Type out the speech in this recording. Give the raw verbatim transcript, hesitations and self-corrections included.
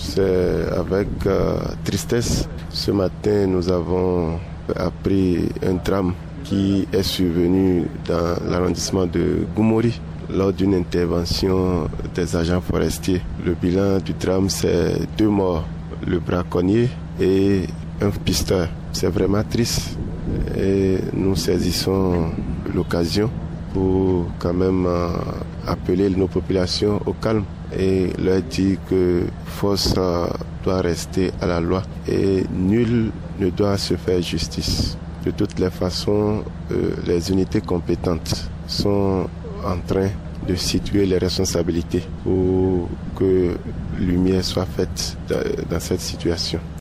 C'est avec euh, tristesse. Ce matin, nous avons appris un drame qui est survenu dans l'arrondissement de Goumory lors d'une intervention des agents forestiers. Le bilan du drame, c'est deux morts, le braconnier et un pisteur. C'est vraiment triste et nous saisissons l'occasion pour quand même euh, appeler nos populations au calme et leur dire que force euh, doit rester à la loi et nul ne doit se faire justice. De toutes les façons, euh, les unités compétentes sont en train de situer les responsabilités pour que lumière soit faite dans, dans cette situation.